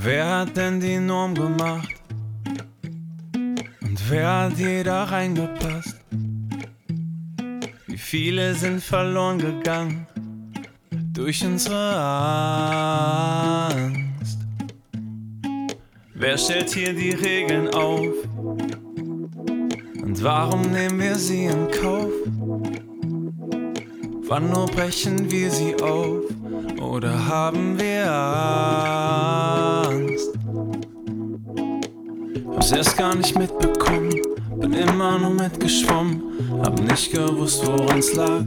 Wer hat denn die Norm gemacht? Und wer hat hier da reingepasst? Wie viele sind verloren gegangen durch unsere Angst? Wer stellt hier die Regeln auf? Und warum nehmen wir sie in Kauf? Wann nur brechen wir sie auf? Oder haben wir Angst? Hab's erst gar nicht mitbekommen, bin immer nur mitgeschwommen, hab nicht gewusst, woran's lag.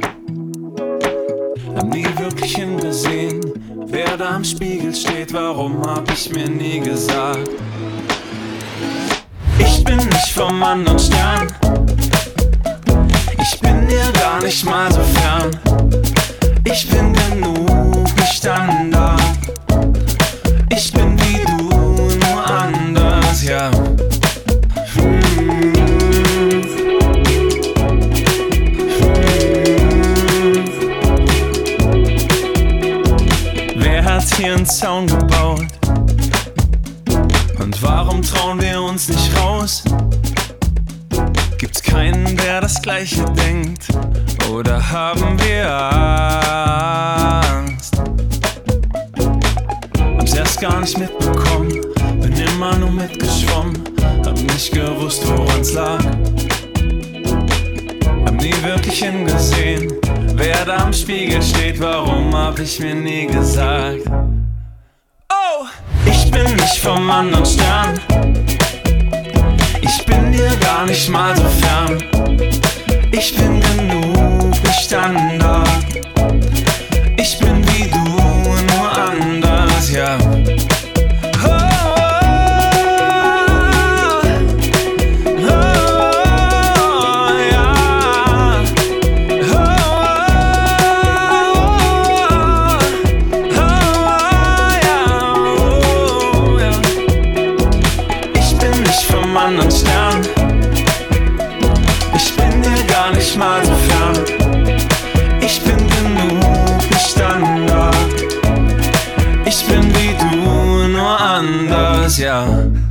Hab nie wirklich hingesehen, wer da am Spiegel steht, warum hab ich mir nie gesagt. Ich bin nicht vom anderen Stern, ich bin dir gar nicht mal so fern. Ich bin genug, nicht Standard. Ich bin wie du, nur anders, ja. Wer hat hier einen Zaun gebaut? Und warum trauen wir uns nicht raus? Gibt's keinen, der das Gleiche denkt? Oder haben wir Angst? Hab's erst gar nicht mitbekommen, bin immer nur mitgeschwommen, hab nicht gewusst, woran's lag. Hab nie wirklich hingesehen, wer da am Spiegel steht, warum hab ich mir nie gesagt. Oh, ich bin nicht vom anderen Stern, ich bin dir gar nicht mal so fern. Ich bin genug, nicht Standard. Ich bin wie du, nur anders, ja. Oh, oh, oh, ja. Oh, oh, ja. Ich bin nicht vom anderen Stern, ich bin dir gar nicht mal so fern. Ich bin genug, nicht Standard. Ich bin wie du, nur anders, ja.